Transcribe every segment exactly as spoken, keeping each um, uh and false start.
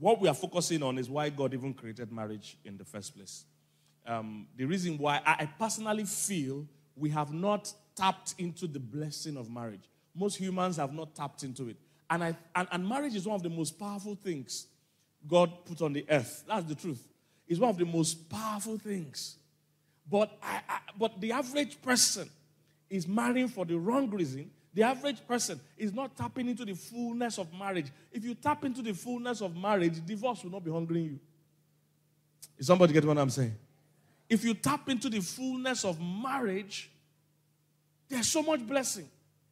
what we are focusing on is why God even created marriage in the first place. Um, the reason why I, I personally feel we have not tapped into the blessing of marriage. Most humans have not tapped into it. And, I, and, and marriage is one of the most powerful things God put on the earth. That's the truth. It's one of the most powerful things. But, I, I, but the average person is marrying for the wrong reason. The average person is not tapping into the fullness of marriage. If you tap into the fullness of marriage, divorce will not be hungering you. Is somebody getting what I'm saying? If you tap into the fullness of marriage, there's so much blessing.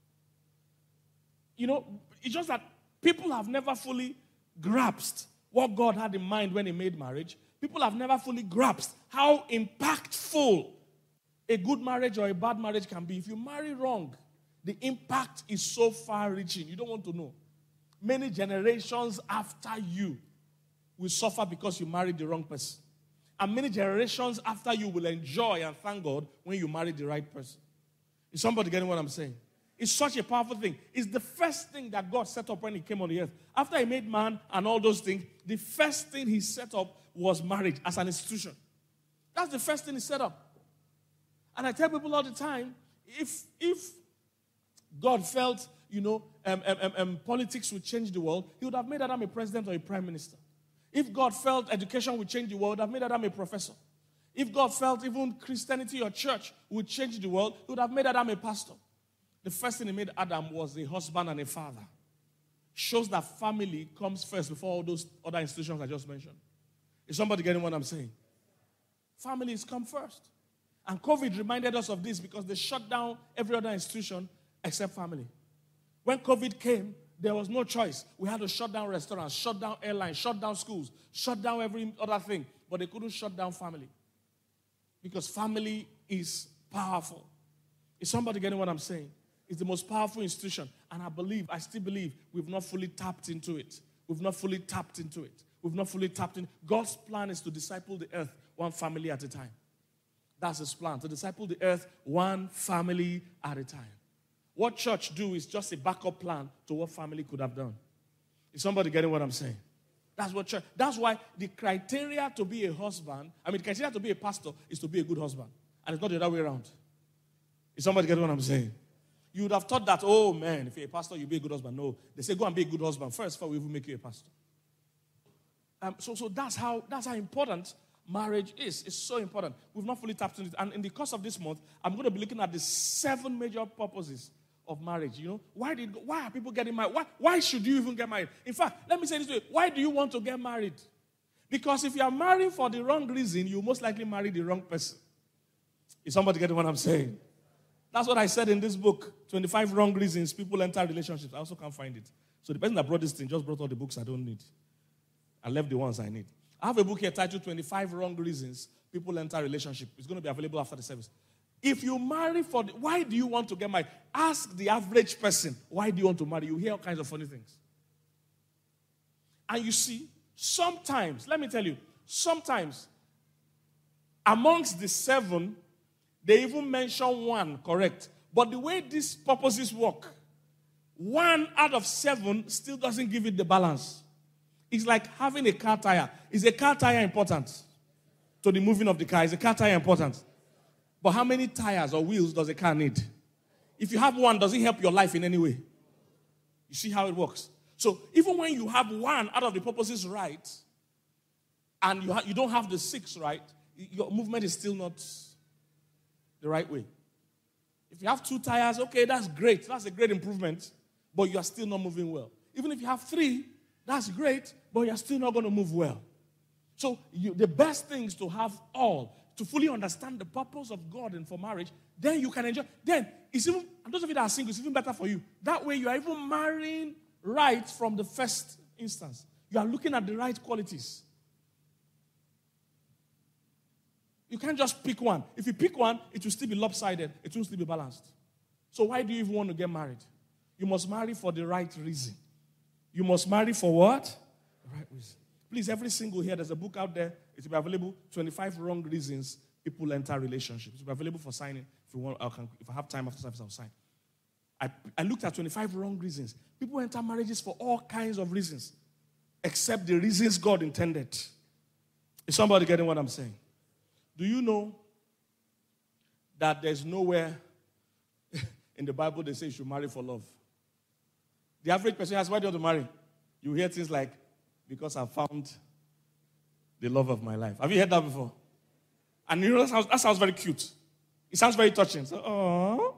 You know, it's just that people have never fully grasped what God had in mind when he made marriage. People have never fully grasped how impactful a good marriage or a bad marriage can be. If you marry wrong, the impact is so far-reaching. You don't want to know. Many generations after you will suffer because you married the wrong person. And many generations after you will enjoy and thank God when you marry the right person. Is somebody getting what I'm saying? It's such a powerful thing. It's the first thing that God set up when he came on the earth. After he made man and all those things, the first thing he set up was marriage as an institution. That's the first thing he set up. And I tell people all the time, if, if God felt, you know, um, um, um, um, politics would change the world, he would have made Adam a president or a prime minister. If God felt education would change the world, he would have made Adam a professor. If God felt even Christianity or church would change the world, he would have made Adam a pastor. The first thing he made Adam was a husband and a father. Shows that family comes first before all those other institutions I just mentioned. Is somebody getting what I'm saying? Families come first. And COVID reminded us of this because they shut down every other institution except family. When COVID came, there was no choice. We had to shut down restaurants, shut down airlines, shut down schools, shut down every other thing. But they couldn't shut down family. Because family is powerful. Is somebody getting what I'm saying? It's the most powerful institution. And I believe, I still believe, we've not fully tapped into it. We've not fully tapped into it. We've not fully tapped in. God's plan is to disciple the earth one family at a time. That's his plan, to disciple the earth one family at a time. What church do is just a backup plan to what family could have done. Is somebody getting what I'm saying? That's what church. That's why the criteria to be a husband, I mean, the criteria to be a pastor is to be a good husband. And it's not the other way around. Is somebody getting what I'm saying? You would have thought that, oh man, if you're a pastor, you'll be a good husband. No. They say, go and be a good husband first before we even make you a pastor. Um, so so that's how that's how important marriage is. It's so important. We've not fully tapped into it. And in the course of this month, I'm going to be looking at the seven major purposes of marriage. You know, why did why are people getting married? Why, why should you even get married? In fact, let me say this way. Why do you want to get married? Because if you are married for the wrong reason, you most likely marry the wrong person. Is somebody getting what I'm saying? That's what I said in this book, twenty-five wrong reasons people enter relationships. I also can't find it. So the person that brought this thing just brought all the books I don't need. I left the ones I need. I have a book here titled twenty-five wrong reasons people enter relationship. It's going to be available after the service. If you marry for, the, why do you want to get married? Ask the average person, why do you want to marry? You hear all kinds of funny things. And you see, sometimes, let me tell you, sometimes amongst the seven, they even mention one, correct? But the way these purposes work, one out of seven still doesn't give it the balance. It's like having a car tire. Is a car tire important to the moving of the car? Is a car tire important? But how many tires or wheels does a car need? If you have one, does it help your life in any way? You see how it works? So even when you have one out of the purposes right, and you, ha- you don't have the six right, your movement is still not the right way. If you have two tires, okay, that's great. That's a great improvement, but you are still not moving well. Even if you have three, that's great, but you're still not going to move well. So you, the best thing is to have all, to fully understand the purpose of God and for marriage. Then you can enjoy. Then, it's even, and those of you that are single, it's even better for you. That way you are even marrying right from the first instance. You are looking at the right qualities. You can't just pick one. If you pick one, it will still be lopsided. It will still be balanced. So why do you even want to get married? You must marry for the right reason. You must marry for what? The right reason. Please, every single here, there's a book out there. It will be available, twenty-five wrong reasons people enter relationships. It will be available for signing. If you want, I can, if I have time after service, I'll sign. I, I looked at twenty-five wrong reasons. People enter marriages for all kinds of reasons. except the reasons God intended. Is somebody getting what I'm saying? Do you know that there's nowhere in the Bible they say you should marry for love? The average person asks, why do you want to marry? You hear things like, because I found the love of my life. Have you heard that before? And you know, that sounds, that sounds very cute. It sounds very touching. So, oh,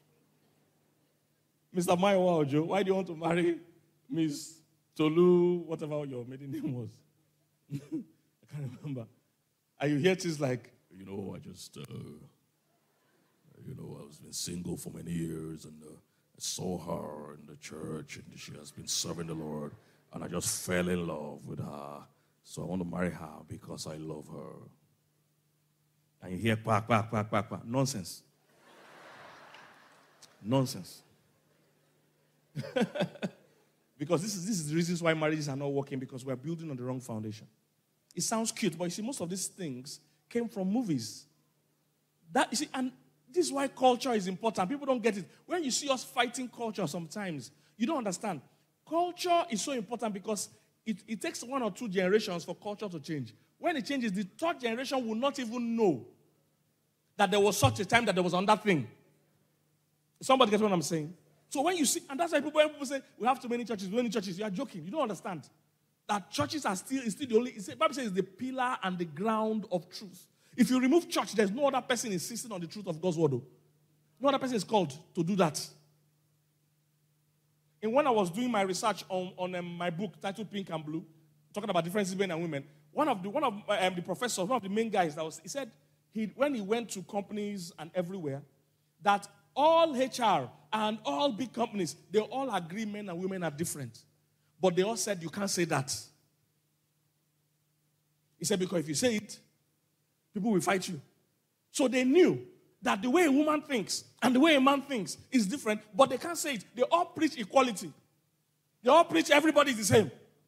Mister Maiwa Ojo, why do you want to marry Miss Tolu, whatever your maiden name was? I can't remember. And you hear things like, you know, I just, uh, you know, I was been single for many years, and uh, I saw her in the church, and she has been serving the Lord, and I just fell in love with her. So I want to marry her because I love her. And you hear quack, quack, quack, quack, quack. Nonsense. Nonsense. Because this is, this is the reasons why marriages are not working, because we're building on the wrong foundation. It sounds cute, but you see, most of these things came from movies. That you see, and this is why culture is important. People don't get it. When you see us fighting culture sometimes, you don't understand. Culture is so important because it, it takes one or two generations for culture to change. When it changes, the third generation will not even know that there was such a time that there was another thing. Somebody gets what I'm saying? So when you see, and that's why people, when people say, we have too many churches, too many churches, you are joking. You don't understand. That churches are still, is still the only, the Bible says it's the pillar and the ground of truth. If you remove church, there's no other person insisting on the truth of God's word. No other person is called to do that. And when I was doing my research on, on um, my book titled Pink and Blue, talking about differences between men and women, one of the one of um, the professors, one of the main guys, that was, he said he when he went to companies and everywhere, that all H R and all big companies, they all agree men and women are different. But they all said, you can't say that. He said, because if you say it, people will fight you. So they knew that the way a woman thinks and the way a man thinks is different, but they can't say it. They all preach equality. They all preach everybody is the same.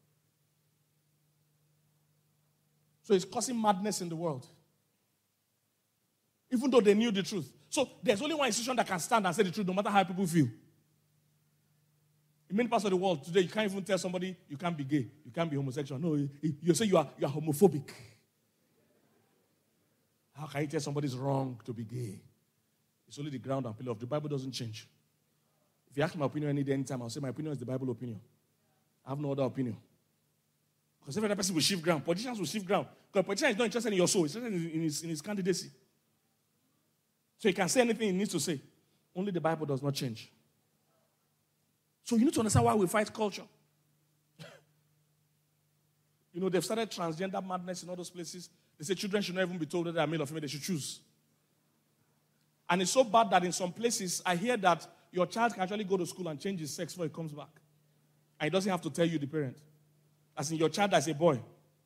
So it's causing madness in the world. Even though they knew the truth. So there's only one institution that can stand and say the truth no matter how people feel. In many parts of the world today, you can't even tell somebody you can't be gay, you can't be homosexual. No, you, you say you are, you are homophobic. How can you tell somebody it's wrong to be gay? It's only the ground and pillar of the Bible doesn't change. If you ask my opinion any day, anytime, I'll say my opinion is the Bible opinion. I have no other opinion. Because every other person will shift ground. Politicians will shift ground. Because a politician is not interested in your soul. He's interested in his, in his candidacy. So he can say anything he needs to say. Only the Bible does not change. So you need to understand why we fight culture. You know, they've started transgender madness in all those places. They say children should not even be told that they are male or female. They should choose. And it's so bad that in some places, I hear that your child can actually go to school and change his sex before he comes back. And he doesn't have to tell you, the parent. As in your child as a boy.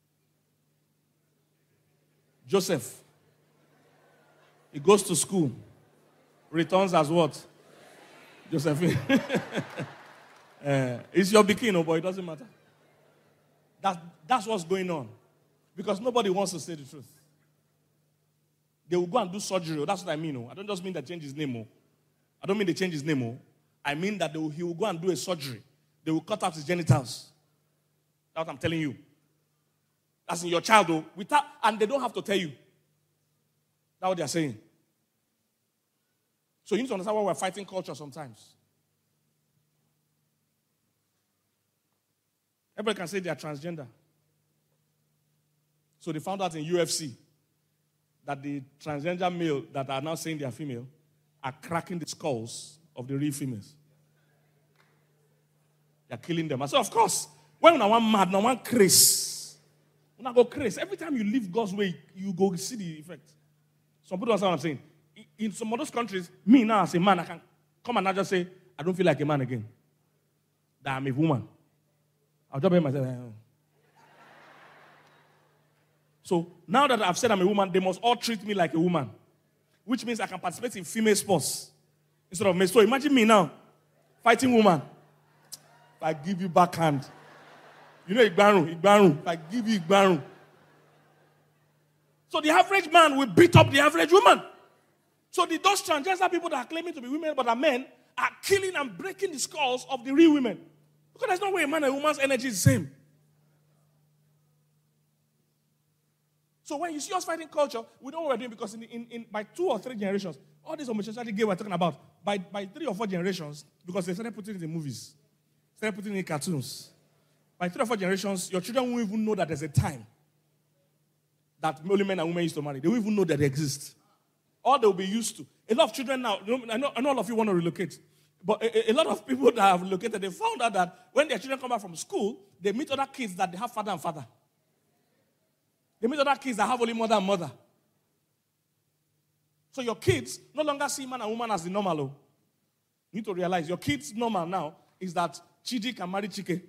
Joseph. He goes to school. Returns as what? Josephine. uh, it's your bikini, but it doesn't matter. That, that's what's going on. Because nobody wants to say the truth. They will go and do surgery. That's what I mean. I don't just mean that change his name. I don't mean they change his name. I mean that they will, he will go and do a surgery. They will cut out his genitals. That's what I'm telling you. That's in your child, though. Without, and they don't have to tell you. That's what they're saying. So you need to understand why we're fighting culture sometimes. Everybody can say they are transgender. So they found out in U F C that the transgender male that are now saying they are female are cracking the skulls of the real females. They are killing them. I said, of course, when I want mad, I want craze. When I go craze, every time you leave God's way, you go see the effect. Some people don't understand what I'm saying. In some of those countries, me now as a man, I can come and not just say, I don't feel like a man again. That I'm a woman. I'll just be myself. So now that I've said I'm a woman, they must all treat me like a woman. Which means I can participate in female sports instead of male. So imagine me now, fighting woman. If I give you backhand. You know Igbaru, Igbaru. If I give you Igbaru. So the average man will beat up the average woman. So the, those transgender people that are claiming to be women but are men are killing and breaking the skulls of the real women. Because there's no way a man and a woman's energy is the same. So when you see us fighting culture, we know what we're doing because in, in, in by two or three generations, all this homosexuality gay we're talking about, by, by three or four generations, because they started putting it in movies, started putting it in cartoons. By three or four generations, your children won't even know that there's a time that only men and women used to marry. They won't even know that they exist. All they'll be used to. A lot of children now, I know, I know all of you want to relocate, but a, a lot of people that have relocated, they found out that when their children come back from school, they meet other kids that they have father and father. They meet other kids that have only mother and mother. So your kids no longer see man and woman as the normal. Oh. You need to realize your kids' normal now is that Chidi can marry Chike.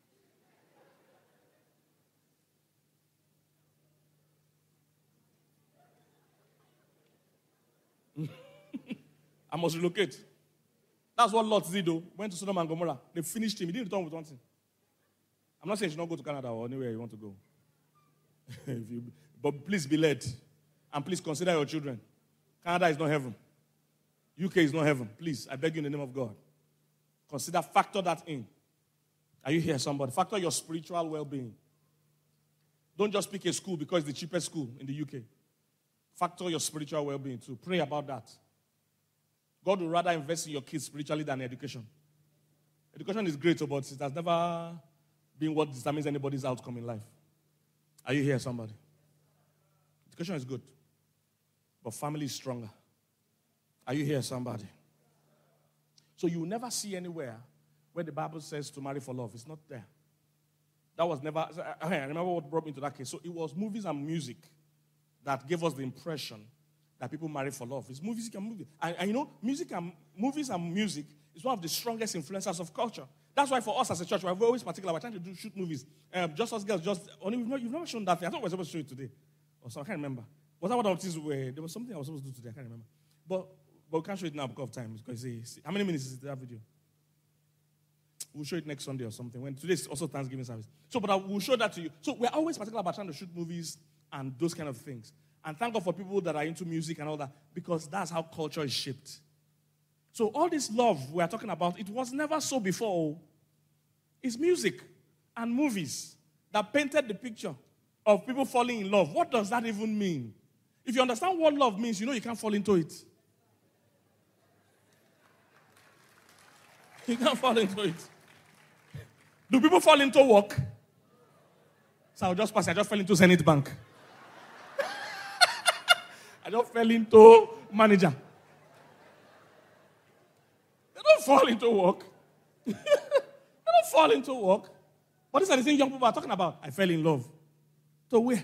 I must relocate. That's what Lot did, though. Went to Sodom and Gomorrah. They finished him. He didn't return with one thing. I'm not saying you should not go to Canada or anywhere you want to go. if you, but please be led. And please consider your children. Canada is not heaven. U K is not heaven. Please, I beg you in the name of God. Consider, factor that in. Are you here, somebody? Factor your spiritual well-being. Don't just pick a school because it's the cheapest school in the U K. Factor your spiritual well-being too. Pray about that. God will rather invest in your kids spiritually than education. Education is great, but it has never been what determines anybody's outcome in life. Are you here, somebody? Education is good, but family is stronger. Are you here, somebody? So you will never see anywhere where the Bible says to marry for love. It's not there. That was never, I remember what brought me to that case. So it was movies and music that gave us the impression that people marry for love. It's music and movies. And, and you know, music and movies and music is one of the strongest influencers of culture. That's why for us as a church, we're always particular. We're trying to do shoot movies. Um, just Us Girls, just only you've, not, you've never shown that thing. I thought we were supposed to show it today. Or so I can't remember. Was that what our things were? There was something I was supposed to do today. I can't remember. But but we can't show it now because of time. Because it's, how many minutes is that video? We'll show it next Sunday or something. When today is also Thanksgiving service. So, but I, we'll show that to you. So we're always particular about trying to shoot movies and those kind of things. And thank God for people that are into music and all that, because that's how culture is shaped. So all this love we are talking about, it was never so before. It's music and movies that painted the picture of people falling in love. What does that even mean? If you understand what love means, you know you can't fall into it. You can't fall into it. Do people fall into work? So I'll just pass. I just fell into Zenith Bank. I just fell into manager. They don't fall into work. They don't fall into work. But these are the things young people are talking about. I fell in love. So where?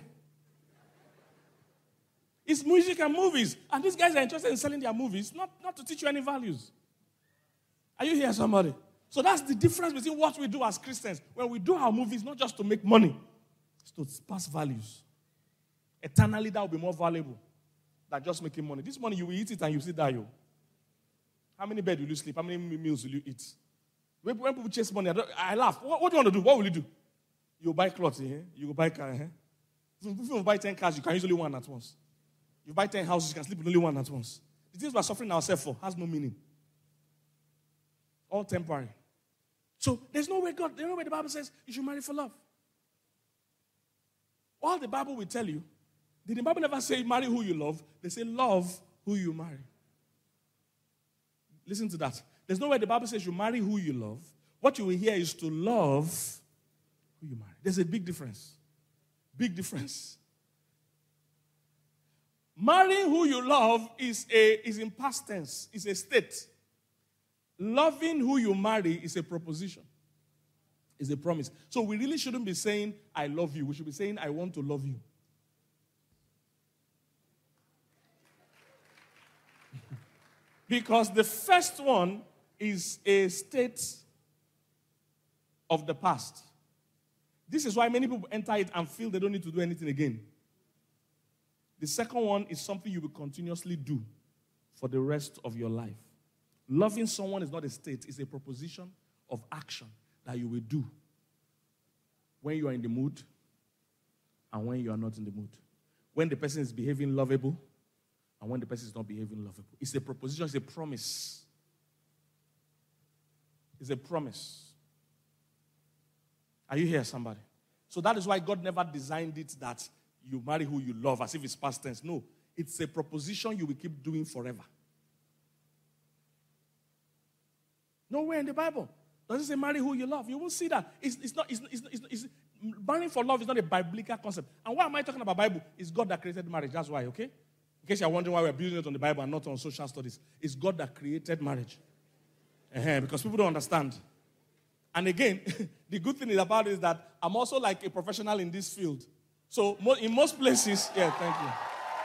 It's music and movies. And these guys are interested in selling their movies, not, not to teach you any values. Are you here, somebody? So that's the difference between what we do as Christians. When we do our movies, not just to make money, it's to pass values. Eternally, that will be more valuable than just making money. This money, you will eat it and you still die. You. How many beds will you sleep? How many meals will you eat? When, when people chase money, I, I laugh. What, what do you want to do? What will you do? You buy clothes, eh? You go buy car. Eh? If you buy ten cars, you can use only one at once. You buy ten houses, you can sleep with only one at once. The things we're suffering ourselves for has no meaning. All temporary. So there's no way God, there's no way the Bible says you should marry for love. All the Bible will tell you, did the Bible never say marry who you love? They say love who you marry. Listen to that. There's no way the Bible says you marry who you love. What you will hear is to love who you marry. There's a big difference. Big difference. Marrying who you love is a is in past tense. It's a state. Loving who you marry is a proposition. It's a promise. So we really shouldn't be saying, I love you. We should be saying, I want to love you. Because the first one is a state of the past. This is why many people enter it and feel they don't need to do anything again. The second one is something you will continuously do for the rest of your life. Loving someone is not a state, it's a proposition of action that you will do when you are in the mood and when you are not in the mood. When the person is behaving lovable and when the person is not behaving lovable. It's a proposition, it's a promise. It's a promise. Are you here, somebody? So that is why God never designed it that you marry who you love as if it's past tense. No, it's a proposition you will keep doing forever. Nowhere in the Bible does it say marry who you love. You won't see that. It's, it's not. It's, it's, it's, it's, marrying for love is not a biblical concept. And why am I talking about Bible? It's God that created marriage. That's why. Okay. In case you're wondering why we're building it on the Bible and not on social studies, it's God that created marriage. Uh-huh, because people don't understand. And again, the good thing about it is that I'm also like a professional in this field. So in most places, yeah, thank you.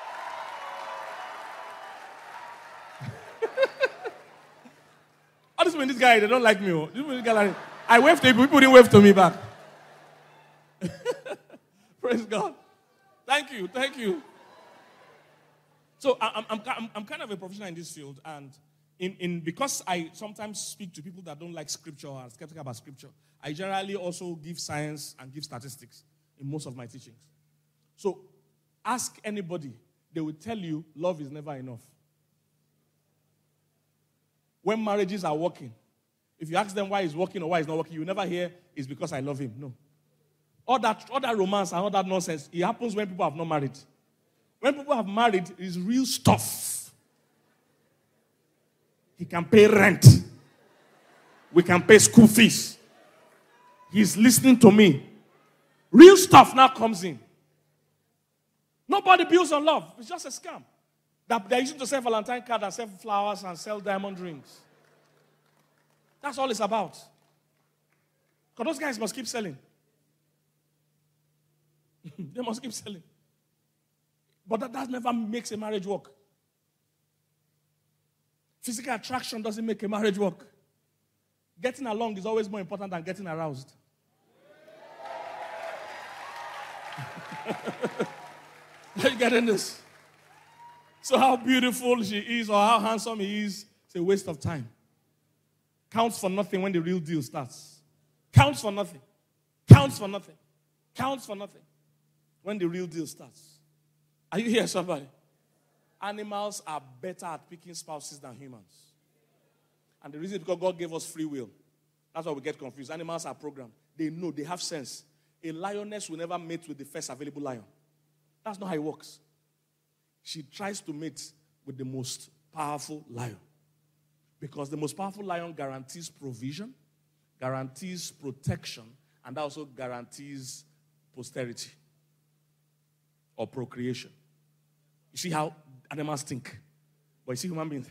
All this when this guy, they don't like me. Oh. This guy, like, I wave to people, people didn't wave to me back. Praise God. Thank you, thank you. So I'm, I'm, I'm, I'm kind of a professional in this field, and in, in because I sometimes speak to people that don't like scripture or are skeptical about scripture, I generally also give science and give statistics in most of my teachings. So ask anybody, they will tell you love is never enough. When marriages are working, if you ask them why it's working or why it's not working, you will never hear it's because I love him. No. All that, all that romance and all that nonsense, it happens when people have not married. When people have married, it's real stuff. He can pay rent. We can pay school fees. He's listening to me. Real stuff now comes in. Nobody builds on love. It's just a scam. That they're using to sell Valentine cards and sell flowers and sell diamond rings. That's all it's about. Because those guys must keep selling. They must keep selling. But that, that never makes a marriage work. Physical attraction doesn't make a marriage work. Getting along is always more important than getting aroused. Are you getting this? So how beautiful she is or how handsome he is, it's a waste of time. Counts for nothing when the real deal starts. Counts for nothing. Counts for nothing. Counts for nothing when the real deal starts. Are you here, somebody? Animals are better at picking spouses than humans. And the reason is because God gave us free will. That's why we get confused. Animals are programmed. They know, they have sense. A lioness will never mate with the first available lion. That's not how it works. She tries to mate with the most powerful lion. Because the most powerful lion guarantees provision, guarantees protection, and also guarantees posterity or procreation. You see how animals think? But you see human beings.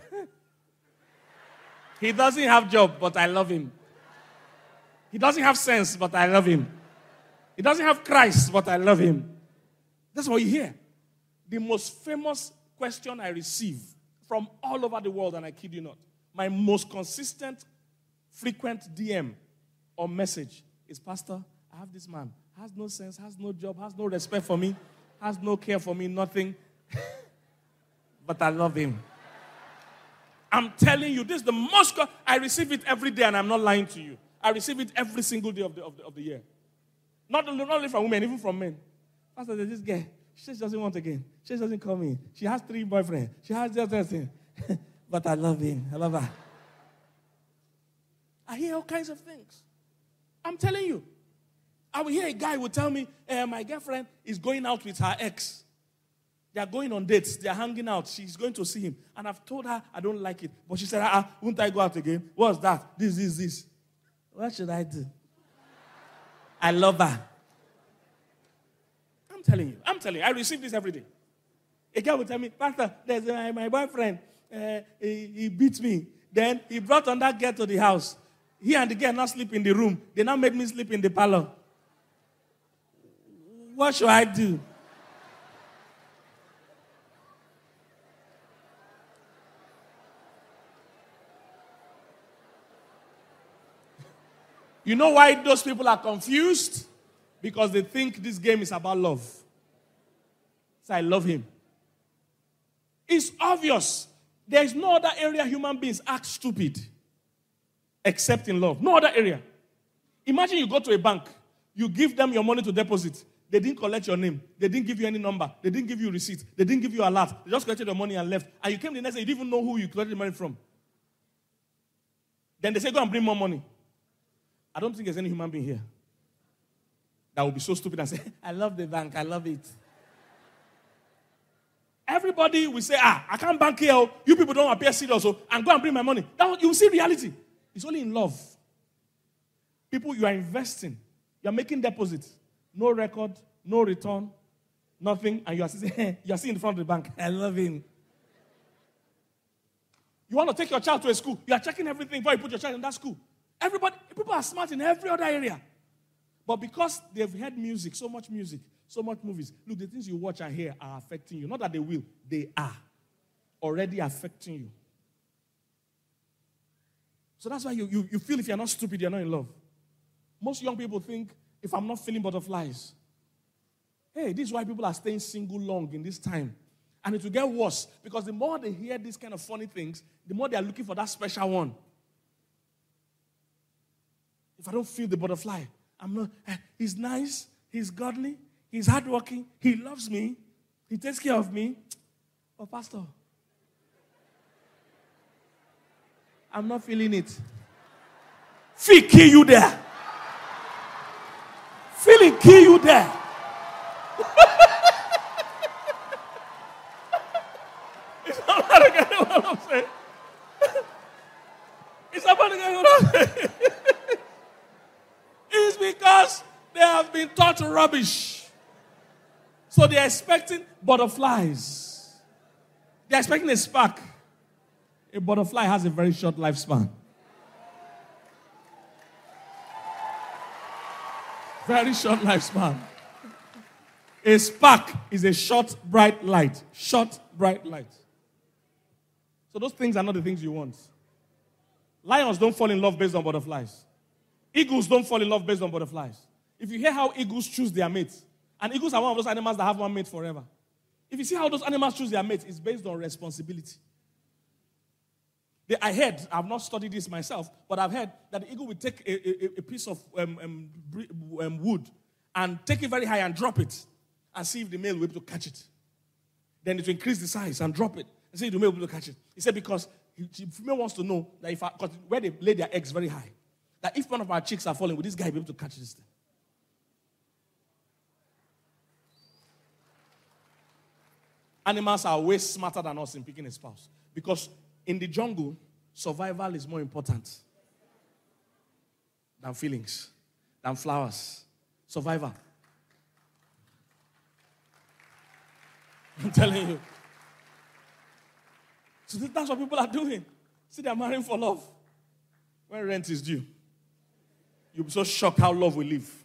He doesn't have job, but I love him. He doesn't have sense, but I love him. He doesn't have Christ, but I love him. That's what you hear. The most famous question I receive from all over the world, and I kid you not, my most consistent, frequent D M or message is, Pastor, I have this man, has no sense, has no job, has no respect for me, has no care for me, nothing, but I love him. I'm telling you, this is the most, co- I receive it every day, and I'm not lying to you. I receive it every single day of the, of the, of the year. Not, not only from women, even from men. Pastor, there's this girl. She just doesn't want again. She just doesn't call me. She has three boyfriends. She has just that thing. But I love him. I love her. I hear all kinds of things. I'm telling you. I will hear a guy will tell me, eh, my girlfriend is going out with her ex. They are going on dates. They are hanging out. She's going to see him. And I've told her I don't like it. But she said, ah, won't I go out again? What's that? This, this, this. What should I do? I love her. I'm telling you. I'm telling you. I receive this every day. A guy will tell me, Pastor, there's uh, my boyfriend. Uh, he, he beat me. Then he brought on that girl to the house. He and the girl now sleep in the room. They now make me sleep in the parlor. What should I do? You know why those people are confused? Because they think this game is about love. So I love him. It's obvious. There is no other area human beings act stupid except in love. No other area. Imagine you go to a bank. You give them your money to deposit. They didn't collect your name. They didn't give you any number. They didn't give you receipt. They didn't give you a lot. They just collected your money and left. And you came the next day, you didn't even know who you collected the money from. Then they say, go and bring more money. I don't think there's any human being here that would be so stupid and say, I love the bank, I love it. Everybody will say, ah, I can't bank here. Oh. You people don't appear serious. Oh, and go and bring my money. That, you will see reality. It's only in love. People, you are investing. You are making deposits. No record, no return, nothing. And you are sitting, you are sitting in front of the bank. I love him. You want to take your child to a school. You are checking everything before you put your child in that school. Everybody, people are smart in every other area. But because they've heard music, so much music, so much movies, look, the things you watch and hear are affecting you. Not that they will, they are already affecting you. So that's why you, you, you feel if you're not stupid, you're not in love. Most young people think, if I'm not feeling butterflies, hey, this is why people are staying single long in this time. And it will get worse, because the more they hear these kind of funny things, the more they are looking for that special one. If I don't feel the butterfly, I'm not, eh, he's nice, he's godly, he's hardworking, he loves me, he takes care of me. But Pastor, I'm not feeling it. Feel kill you there. Feeling kill you there. It's not about to get what I'm saying. It's about to get what I'm saying. It's because they have been taught rubbish. So they're expecting butterflies. They're expecting a spark. A butterfly has a very short lifespan. Very short lifespan. A spark is a short, bright light. Short, bright light. So those things are not the things you want. Lions don't fall in love based on butterflies. Eagles don't fall in love based on butterflies. If you hear how eagles choose their mates, and eagles are one of those animals that have one mate forever. If you see how those animals choose their mates, it's based on responsibility. They, I heard, I've not studied this myself, but I've heard that the eagle will take a, a, a piece of um, um, um, wood and take it very high and drop it and see if the male will be able to catch it. Then it will increase the size and drop it and see if the male will be able to catch it. He said because the female wants to know that if I, cause where they lay their eggs very high, that if one of our chicks are falling, will this guy be able to catch this thing? Animals are way smarter than us in picking a spouse. Because in the jungle, survival is more important than feelings, than flowers. Survival. I'm telling you. So that's what people are doing. See, they're marrying for love. When rent is due, you'll be so shocked how love will live.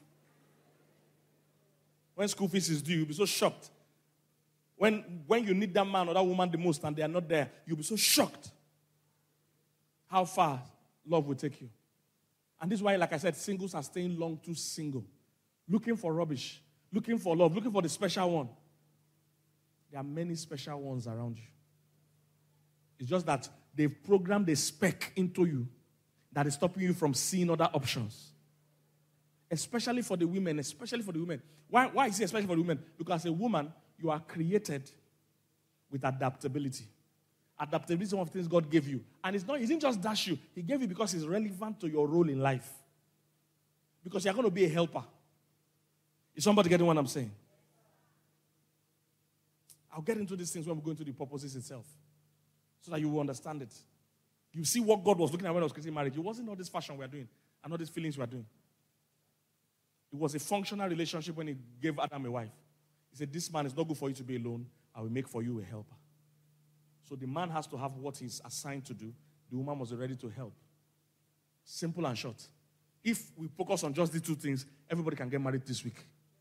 When school fees is due, you'll be so shocked. When, when you need that man or that woman the most and they are not there, you'll be so shocked how far love will take you. And this is why, like I said, singles are staying long too single. Looking for rubbish. Looking for love. Looking for the special one. There are many special ones around you. It's just that they've programmed a spec into you that is stopping you from seeing other options. Especially for the women. Especially for the women. Why, why is it especially for the women? Because as a woman, you are created with adaptability. Adaptability is one of the things God gave you. And it's not, he didn't just dash you. He gave you because it's relevant to your role in life. Because you're going to be a helper. Is somebody getting what I'm saying? I'll get into these things when we go into the purposes itself. So that you will understand it. You see what God was looking at when I was creating marriage. It wasn't all this fashion we are doing and all these feelings we are doing. It was a functional relationship when he gave Adam a wife. He said, this man is not good for you to be alone. I will make for you a helper. So the man has to have what he's assigned to do. The woman must be ready to help. Simple and short. If we focus on just these two things, everybody can get married this week.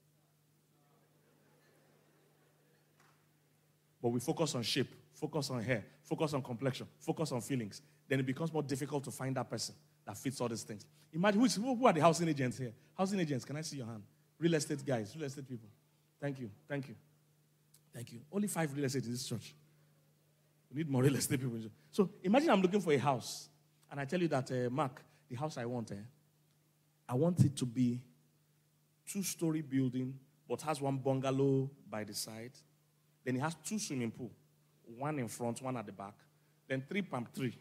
But we focus on shape, focus on hair, focus on complexion, focus on feelings. Then it becomes more difficult to find that person that fits all these things. Imagine, who, who are the housing agents here? Housing agents, can I see your hand? Real estate guys, real estate people. Thank you, thank you, thank you. Only five real estate in this church. We need more real estate people. So imagine I'm looking for a house, and I tell you that, uh, Mark, the house I want, eh, I want it to be two-story building, but has one bungalow by the side. Then it has two swimming pools, one in front, one at the back. Then three palm tree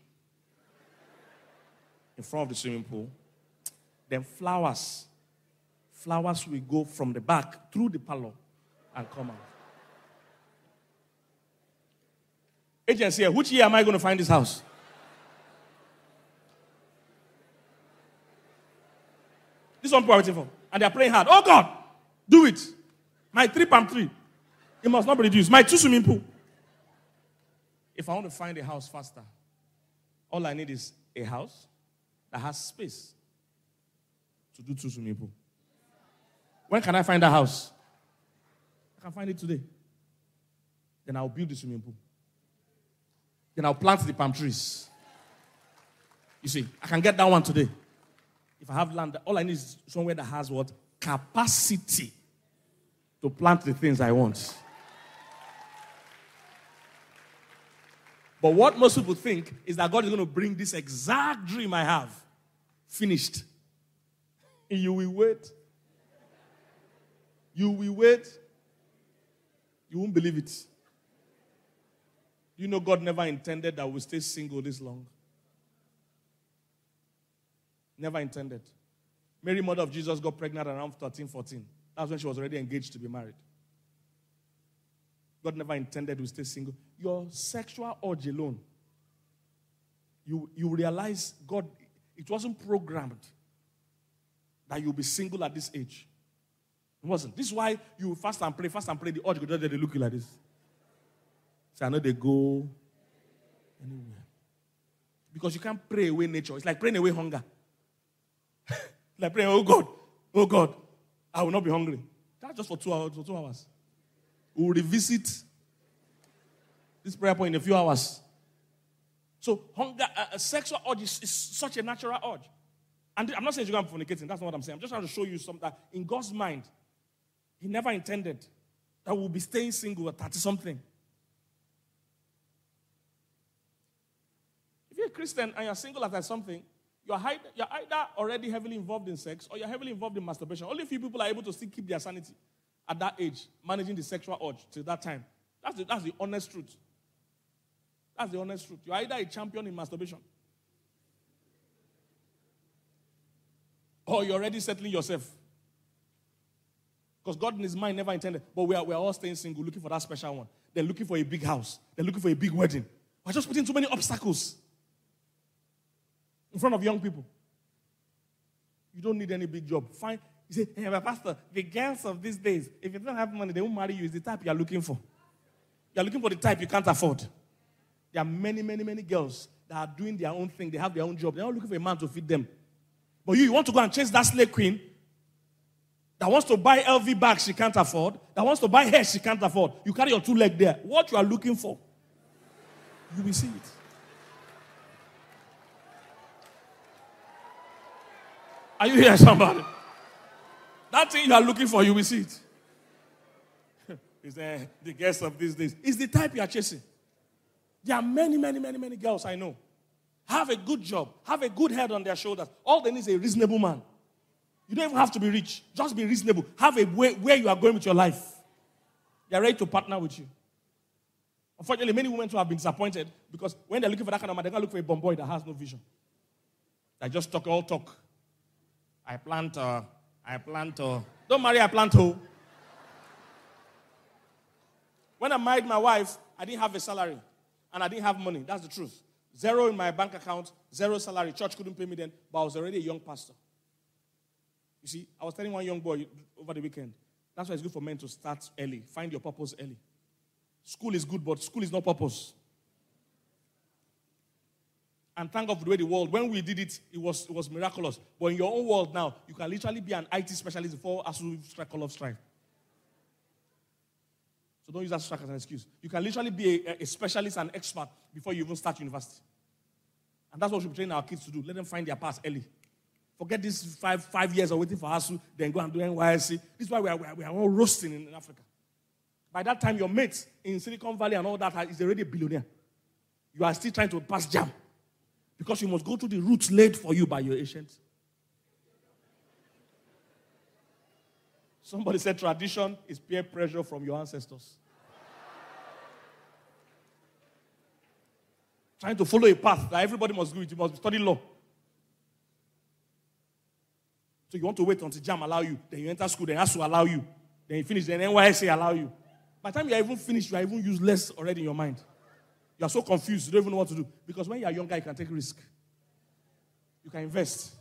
in front of the swimming pool. Then flowers. Flowers will go from the back through the parlor and come out. Agents here, which year am I going to find this house? This one people are waiting for. And they are praying hard. Oh God, do it. My three palm tree. It must not be reduced. My two swimming pool. If I want to find a house faster, all I need is a house that has space to do two swimming pool. When can I find a house? I can find it today. Then I'll build the swimming pool. Then I'll plant the palm trees. You see, I can get that one today. If I have land, all I need is somewhere that has what? Capacity to plant the things I want. But what most people think is that God is going to bring this exact dream I have finished. And you will wait. You will wait. You won't believe it. You know God never intended that we stay single this long. Never intended. Mary, mother of Jesus, got pregnant around thirteen, fourteen. That's when she was already engaged to be married. God never intended we stay single. Your sexual urge alone, you, you realize God, it wasn't programmed that you'll be single at this age. It wasn't. This is why you fast and pray, fast and pray, the urge, they look like this. So I know they go anywhere. Because you can't pray away nature. It's like praying away hunger. Like praying, oh God, oh God, I will not be hungry. That's just for two hours. For two hours. We'll revisit this prayer point in a few hours. So hunger, uh, sexual urge is, is such a natural urge. And I'm not saying you're going to be fornicating. That's not what I'm saying. I'm just trying to show you something that in God's mind, He never intended that we'll be staying single at thirty-something. If you're a Christian and you're single at something, you're either already heavily involved in sex or you're heavily involved in masturbation. Only a few people are able to still keep their sanity at that age, managing the sexual urge till that time. That's the, that's the honest truth. That's the honest truth. You're either a champion in masturbation or you're already settling yourself. Because God in His mind never intended. But we are, we are all staying single, looking for that special one. They're looking for a big house. They're looking for a big wedding. We're just putting too many obstacles in front of young people. You don't need any big job. Fine. You say, hey, but pastor, the girls of these days, if you don't have money, they won't marry you. It's the type you're looking for. You're looking for the type you can't afford. There are many, many, many girls that are doing their own thing. They have their own job. They're not looking for a man to feed them. But you, you want to go and chase that slave queen that wants to buy L V bags she can't afford, that wants to buy hair she can't afford. You carry your two legs there. What you are looking for, you will see it. Are you here, somebody? That thing you are looking for, you will see it. Is uh, the girls of these days. It's the type you are chasing. There are many, many, many, many girls I know. Have a good job. Have a good head on their shoulders. All they need is a reasonable man. You don't even have to be rich. Just be reasonable. Have a way where you are going with your life. They are ready to partner with you. Unfortunately, many women too have been disappointed because when they're looking for that kind of man, they're going to look for a bomb boy that has no vision. They just talk all talk. I plant, uh, I plant, uh, don't marry, I plant, oh. When I married my wife, I didn't have a salary and I didn't have money. That's the truth. Zero in my bank account, zero salary. Church couldn't pay me then, but I was already a young pastor. You see, I was telling one young boy over the weekend, that's why it's good for men to start early. Find your purpose early. School is good, but school is not purpose. And thank God for the way the world, when we did it, it was, it was miraculous. But in your own world now, you can literally be an I T specialist before ASU strike call of strike. So don't use that strike as an excuse. You can literally be a, a specialist and expert before you even start university. And that's what we should train our kids to do. Let them find their path early. Forget this five, five years of waiting for ASU, then go and do N Y S C. This is why we are, we are, we are all roasting in, in Africa. By that time, your mates in Silicon Valley and all that is already a billionaire. You are still trying to pass jam. Because you must go through the routes laid for you by your ancients. Somebody said tradition is peer pressure from your ancestors. Trying to follow a path that everybody must go with. You must study law. So you want to wait until jam allow you. Then you enter school, then ASU allow you. Then you finish, then N Y S C allow you. By the time you are even finished, you are even useless already in your mind. You are so confused, you don't even know what to do. Because when you are younger, you can take risk. You can invest.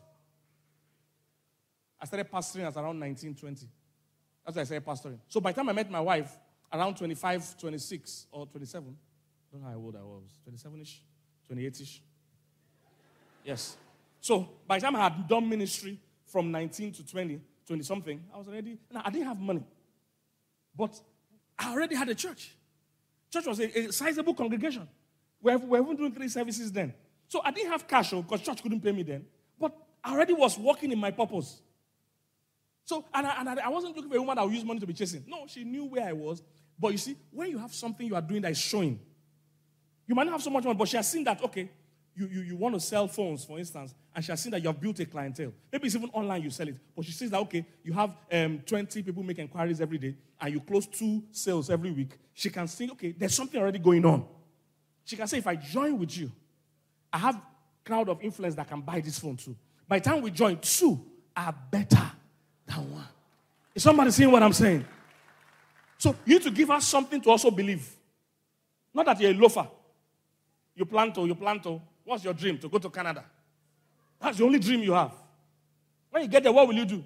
I started pastoring at around nineteen, twenty. That's why I started pastoring. So by the time I met my wife, around twenty-five, twenty-six, or twenty-seven, I don't know how old I was, twenty-seven-ish, twenty-eight-ish. Yes. So by the time I had done ministry from nineteen to twenty, twenty-something, I was already, no, I didn't have money. But I already had a church. Church was a, a sizable congregation. We were, we were even doing three services then. So I didn't have cash because church couldn't pay me then. But I already was working in my purpose. So, and I, and I wasn't looking for a woman that would use money to be chasing. No, she knew where I was. But you see, when you have something you are doing that is showing, you might not have so much money, but she has seen that, okay, you, you, you want to sell phones, for instance, and she has seen that you have built a clientele. Maybe it's even online you sell it. But she says that, okay, you have um, twenty people make inquiries every day, and you close two sales every week. She can see, okay, there's something already going on. She can say, if I join with you, I have a crowd of influence that can buy this phone too. By the time we join, two are better than one. Is somebody seeing what I'm saying? So you need to give us something to also believe. Not that you're a loafer. You plan to, you plan to. What's your dream? To go to Canada. That's the only dream you have. When you get there, what will you do?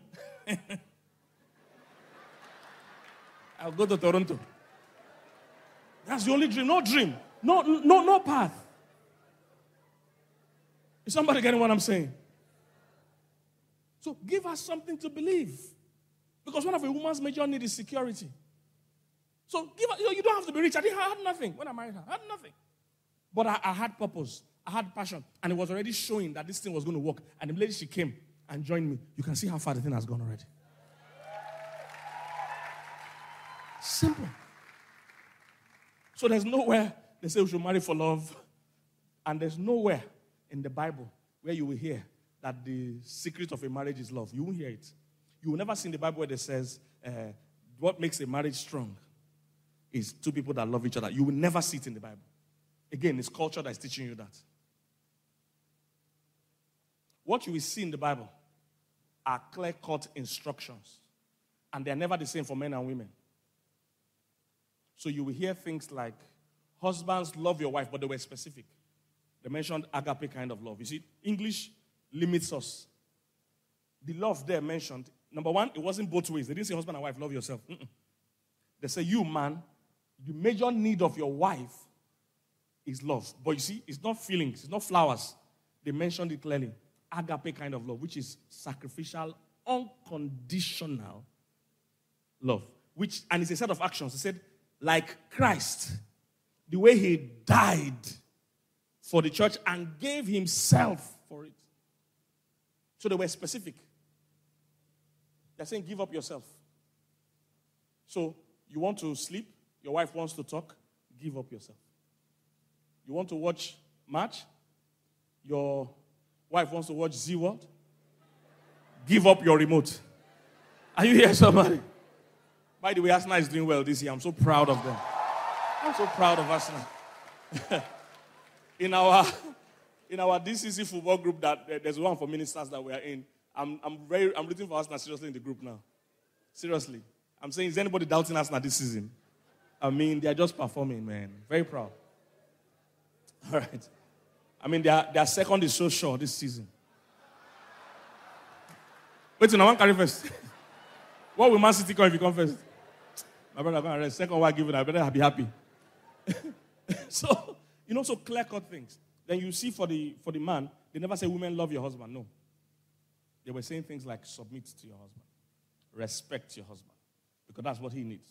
I'll go to Toronto. That's the only dream. No dream. No, no, no path. Is somebody getting what I'm saying? So give us something to believe. Because one of a woman's major need is security. So give her, you know, you don't have to be rich. I didn't I had nothing when I married her. I had nothing. But I, I had purpose. I had passion. And it was already showing that this thing was going to work. And the lady, she came and joined me. You can see how far the thing has gone already. Simple. So there's nowhere they say we should marry for love. And there's nowhere in the Bible where you will hear that the secret of a marriage is love. You won't hear it. You will never see in the Bible where it says uh, what makes a marriage strong is two people that love each other. You will never see it in the Bible. Again, it's culture that is teaching you that. What you will see in the Bible are clear-cut instructions. And they're never the same for men and women. So you will hear things like, husbands, love your wife, but they were specific. They mentioned agape kind of love. You see, English limits us. The love there mentioned, number one, it wasn't both ways. They didn't say husband and wife, love yourself. Mm-mm. They say, you, man, the major need of your wife is love. But you see, it's not feelings, it's not flowers. They mentioned it clearly. Agape kind of love, which is sacrificial, unconditional love. Which, and it's a set of actions. He said, like Christ, the way he died for the church and gave himself for it. So they were specific. They're saying, give up yourself. So you want to sleep, your wife wants to talk, give up yourself. You want to watch match, your wife wants to watch Z World, give up your remote. Are you here, somebody? By the way, Arsenal is doing well this year. I'm so proud of them. I'm so proud of Arsenal. in our in our D C C football group, that uh, there's one for ministers that we are in. I'm I'm very I'm rooting for Arsenal seriously in the group now. Seriously, I'm saying, is anybody doubting Arsenal this season? I mean, they are just performing, man. Very proud. All right. I mean, their their second is so sure this season. Wait, no one carry first. What will Man City come if you come first? My brother, going to rest. Second one given, I better be happy. So, you know, so clear-cut things. Then you see for the for the man, they never say, women, love your husband. No. They were saying things like, submit to your husband. Respect your husband. Because that's what he needs.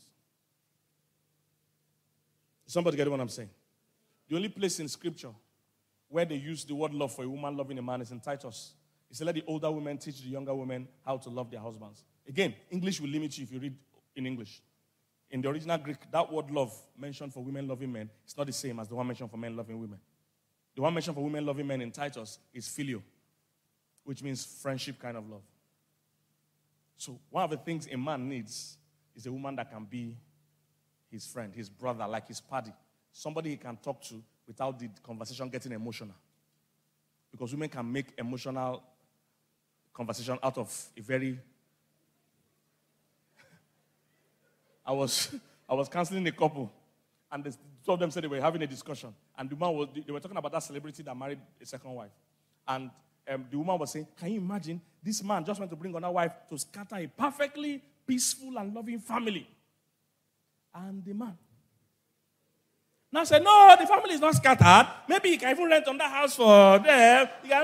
Somebody get what I'm saying? The only place in Scripture where they use the word love for a woman loving a man is in Titus. It said, let the older women teach the younger women how to love their husbands. Again, English will limit you if you read in English. In the original Greek, that word love mentioned for women loving men is not the same as the one mentioned for men loving women. The one mentioned for women loving men in Titus is phileo, which means friendship kind of love. So one of the things a man needs is a woman that can be his friend, his brother, like his buddy. Somebody he can talk to without the conversation getting emotional. Because women can make emotional conversation out of a very... I was I was counseling a couple, And the, two of them said they were having a discussion. And the woman was, they were talking about that celebrity that married a second wife. And um, the woman was saying, can you imagine this man just went to bring another wife to scatter a perfectly peaceful and loving family? And the man now said, no, the family is not scattered. Maybe he can even rent on that house for them. He can...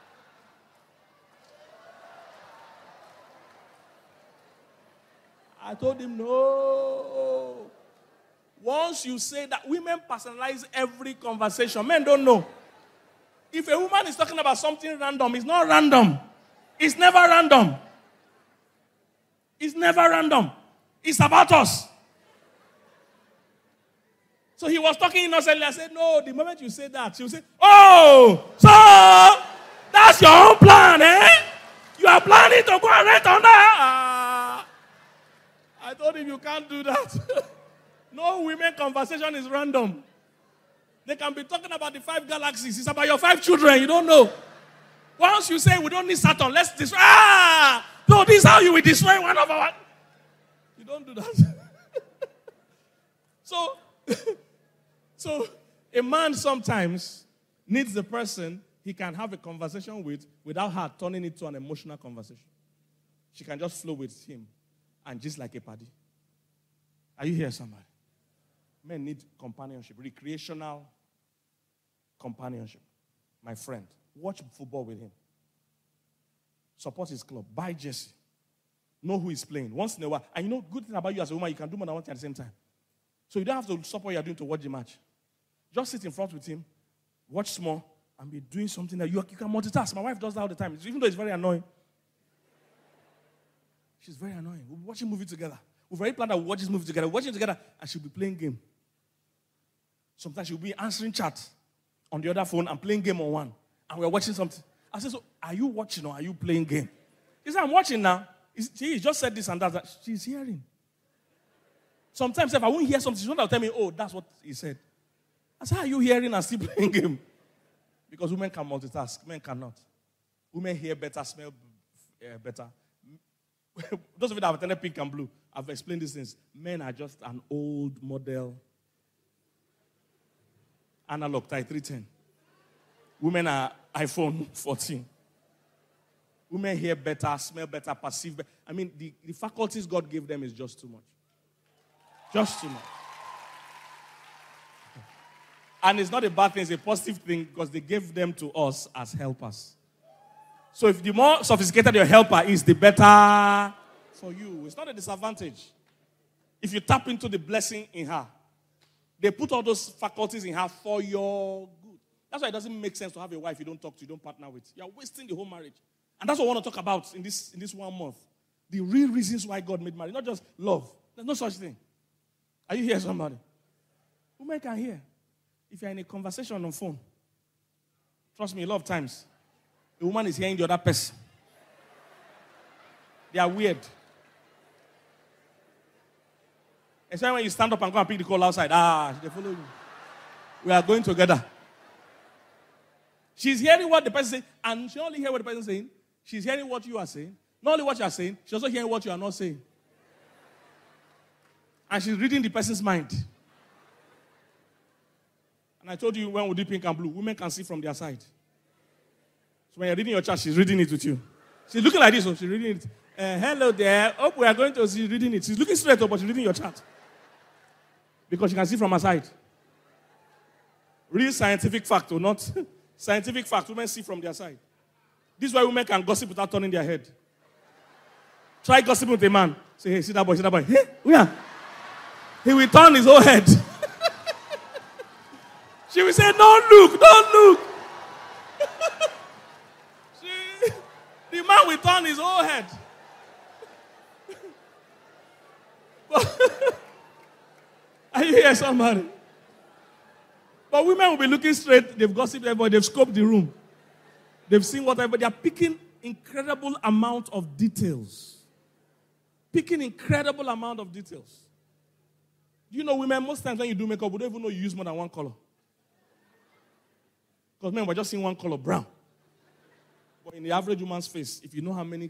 I told him, no. Once you say that, women personalize every conversation. Men don't know. If a woman is talking about something random, it's not random. It's never random. It's never random. It's about us. So he was talking innocently. I said, no, the moment you say that, she will say, oh, so that's your own plan, eh? You are planning to go and rent on that? Ah. I told him, you can't do that. No women conversation is random. They can be talking about the five galaxies. It's about your five children. You don't know. Once you say, we don't need Saturn, let's destroy. Ah! No, this is how you will destroy one of our. You don't do that. so, so, a man sometimes needs the person he can have a conversation with without her turning it to an emotional conversation. She can just flow with him and just like a party. Are you here, somebody? Men need companionship, recreational companionship. My friend, watch football with him. Support his club. Buy jersey. Know who is playing. Once in a while. And you know, good thing about you as a woman, you can do more than one thing at the same time. So you don't have to stop what you're doing to watch the match. Just sit in front with him, watch small, and be doing something that you, you can multitask. My wife does that all the time, even though it's very annoying. She's very annoying. We'll be watching a movie together. We've already planned that we'll watch this movie together. We're watching it together, and she'll be playing game. Sometimes she'll be answering chat on the other phone and playing game on one. And we're watching something. I said, so are you watching or are you playing game? He said, I'm watching now. He just said this and that. She's hearing. Sometimes if I won't hear something, she's not tell me, oh, that's what he said. I said, how are you hearing and still playing game? Because women can multitask. Men cannot. Women hear better, smell uh, better. Those of you that have attended Pink and Blue, I've explained these things. Men are just an old model analog type three ten. Women are iPhone fourteen. Women hear better, smell better, perceive better. I mean, the, the faculties God gave them is just too much. Just too much. And it's not a bad thing, it's a positive thing because they gave them to us as helpers. So if the more sophisticated your helper is, the better for you. It's not a disadvantage. If you tap into the blessing in her, they put all those faculties in her for your good. That's why it doesn't make sense to have a wife you don't talk to, you don't partner with. You're wasting the whole marriage. And that's what I want to talk about in this, in this one month. The real reasons why God made marriage, not just love. There's no such thing. Are you here, somebody? Women can hear. If you're in a conversation on phone, trust me, a lot of times, the woman is hearing the other person. They are weird. Especially when you stand up and go and pick the call outside. Ah, they follow you. We are going together. She's hearing what the person is saying, and she only hears what the person is saying. She's hearing what you are saying. Not only what you are saying, she's also hearing what you are not saying. And she's reading the person's mind. And I told you when we do Pink and Blue, women can see from their side. So when you're reading your chart, she's reading it with you. She's looking like this, so she's reading it. Uh, hello there. Hope we are going to see reading it. She's looking straight up, but she's reading your chart. Because she can see from her side. Real scientific fact or not. Scientific fact, women see from their side. This is why women can gossip without turning their head. Try gossiping with a man. Say, hey, see that boy, see that boy. Hey, where? He will turn his whole head. She will say, don't look, don't look. she, the man will turn his whole head. Are you here, somebody? But women will be looking straight. They've gossiped everybody. They've scoped the room. They've seen whatever. They are picking incredible amount of details. Picking incredible amount of details. Do you know women, most times when you do makeup, we don't even know you use more than one color. Because men, we're just seeing one color, brown. But in the average woman's face, if you know how many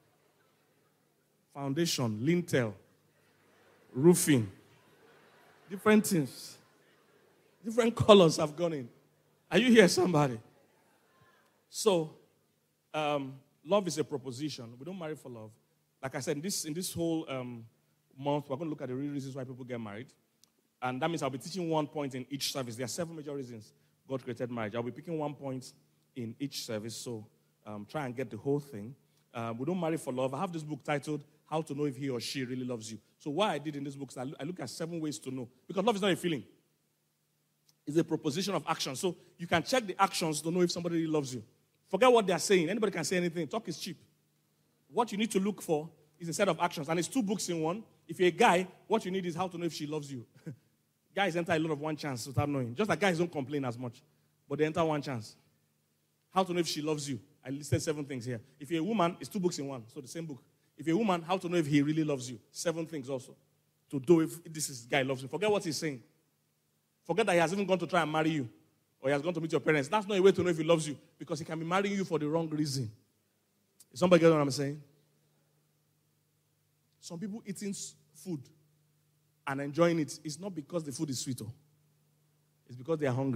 foundation, lintel, roofing, Different things. Different colors have gone in. Are you here, somebody? So, um, love is a proposition. We don't marry for love. Like I said, in this, in this whole um, month, we're going to look at the real reasons why people get married. And that means I'll be teaching one point in each service. There are seven major reasons God created marriage. I'll be picking one point in each service. So um, try and get the whole thing. Uh, we don't marry for love. I have this book titled, How to Know If He or She Really Loves You. So what I did in this book is I look at seven ways to know. Because love is not a feeling. It's a proposition of action. So you can check the actions to know if somebody really loves you. Forget what they are saying. Anybody can say anything. Talk is cheap. What you need to look for is a set of actions. And it's two books in one. If you're a guy, what you need is how to know if she loves you. Guys enter a lot of one chance without knowing. Just like guys don't complain as much. But they enter one chance. How to know if she loves you. I listed seven things here. If you're a woman, it's two books in one. So the same book. If you're a woman, how to know if he really loves you. Seven things also. To do if this is, guy loves you. Forget what he's saying. Forget that he has even gone to try and marry you. Or he has gone to meet your parents. That's not a way to know if he loves you. Because he can be marrying you for the wrong reason. Is somebody get what I'm saying? Some people eating food and enjoying it is not because the food is sweet. It's because they are hungry.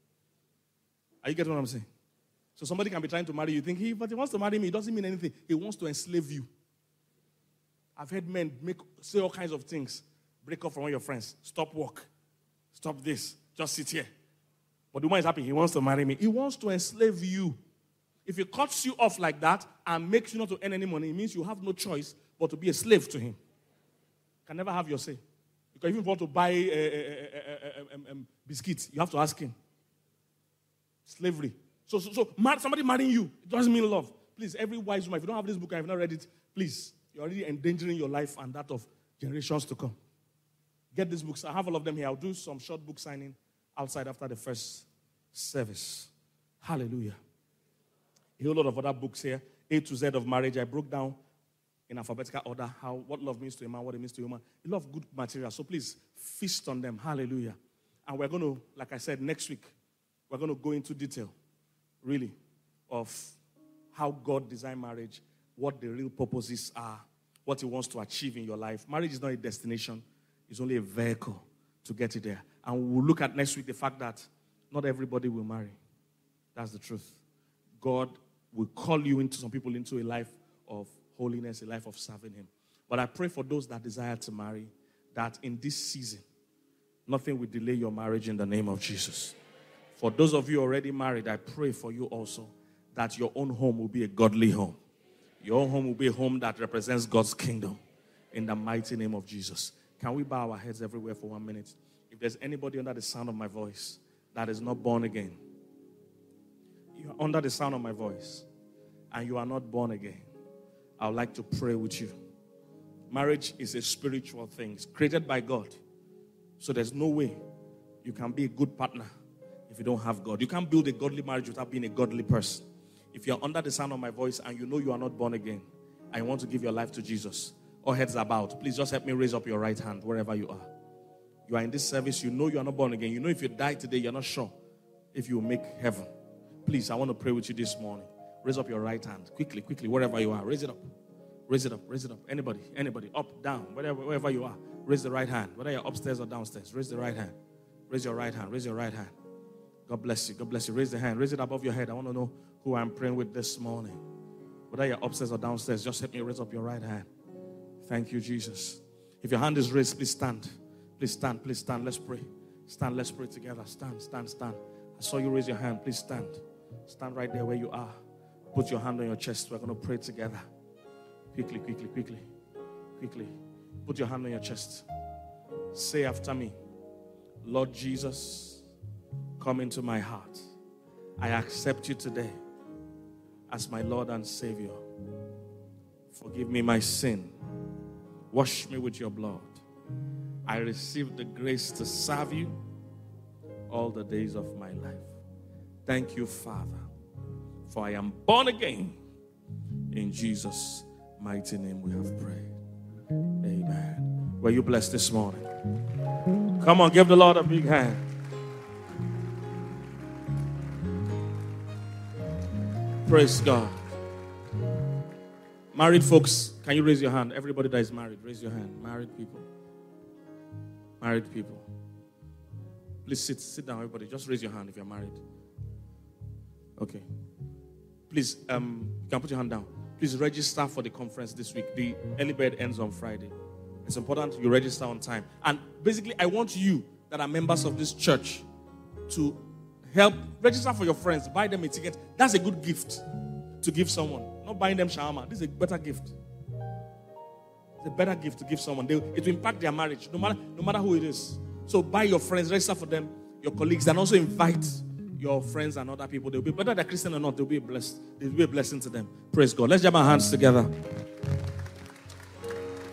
Are you getting what I'm saying? So somebody can be trying to marry you. Think, he, but he wants to marry me. It doesn't mean anything. He wants to enslave you. I've heard men make say all kinds of things. Break up from all your friends. Stop work. Stop this. Just sit here. But the woman is happy. He wants to marry me. He wants to enslave you. If he cuts you off like that and makes you not to earn any money, it means you have no choice but to be a slave to him. You can never have your say. Because if you want to buy uh, uh, uh, uh, um, biscuits, you have to ask him. Slavery. So, so, so mar- somebody marrying you, it doesn't mean love. Please, every wise woman, if you don't have this book and you've not read it, please, you're already endangering your life and that of generations to come. Get these books. I have all of them here. I'll do some short book signing outside after the first service. Hallelujah. A whole lot of other books here. A to Z of marriage. I broke down in alphabetical order how what love means to a man, what it means to a woman. A lot of good material. So please, feast on them. Hallelujah. And we're going to, like I said, next week, we're going to go into detail, really, of how God designed marriage, what the real purposes are, what he wants to achieve in your life. Marriage is not a destination. It's only a vehicle to get it there. And we'll look at next week the fact that not everybody will marry. That's the truth. God will call you into some people into a life of holiness, a life of serving him. But I pray for those that desire to marry, that in this season, nothing will delay your marriage in the name of Jesus. For those of you already married, I pray for you also that your own home will be a godly home. Your own home will be a home that represents God's kingdom in the mighty name of Jesus. Can we bow our heads everywhere for one minute? If there's anybody under the sound of my voice that is not born again, you are under the sound of my voice and you are not born again, I would like to pray with you. Marriage is a spiritual thing. It's created by God. So there's no way you can be a good partner if you don't have God. You can't build a godly marriage without being a godly person. If you're under the sound of my voice and you know you are not born again and you want to give your life to Jesus, all heads are bowed. Please just help me raise up your right hand wherever you are. You are in this service. You know you are not born again. You know if you die today, you're not sure if you will make heaven. Please, I want to pray with you this morning. Raise up your right hand. Quickly, quickly, wherever you are. Raise it up. Raise it up. Raise it up. Anybody, anybody. Up, down, wherever, wherever you are. Raise the right hand. Whether you're upstairs or downstairs. Raise the right hand. Raise your right hand. Raise your right hand. God bless you. God bless you. Raise the hand. Raise it above your head. I want to know who I'm praying with this morning. Whether you're upstairs or downstairs, just help me raise up your right hand. Thank you, Jesus. If your hand is raised, please stand. Please stand. Please stand. Let's pray. Stand. Let's pray together. Stand, stand, stand. I saw you raise your hand. Please stand. Stand right there where you are. Put your hand on your chest. We're going to pray together. Quickly, quickly, quickly. Quickly. Put your hand on your chest. Say after me, Lord Jesus, come into my heart. I accept you today as my Lord and Savior. Forgive me my sin. Wash me with your blood. I receive the grace to serve you all the days of my life. Thank you, Father, for I am born again. In Jesus' mighty name we have prayed. Amen. Were you blessed this morning? Come on, give the Lord a big hand. Praise God. Married folks, can you raise your hand? Everybody that is married, raise your hand. Married people. Married people. Please sit. Sit down, everybody. Just raise your hand if you're married. Okay. Please, um, you can put your hand down. Please register for the conference this week. The early bird ends on Friday. It's important you register on time. And basically, I want you that are members of this church to help register for your friends. Buy them a ticket. That's a good gift to give someone. Not buying them shawarma. This is a better gift. It's a better gift to give someone. They, it will impact their marriage, no matter, no matter who it is. So buy your friends, register for them, your colleagues, and also invite your friends and other people. They'll be, whether they're Christian or not, they'll be blessed. They'll be a blessing to them. Praise God. Let's jam our hands together.